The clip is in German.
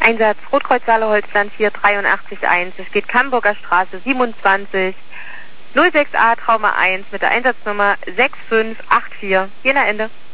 Einsatz Rotkreuz Saale-Holzland 4881. Es geht Camburger Straße 27 06A Trauma 1 mit der Einsatznummer 6584. Jena Ende.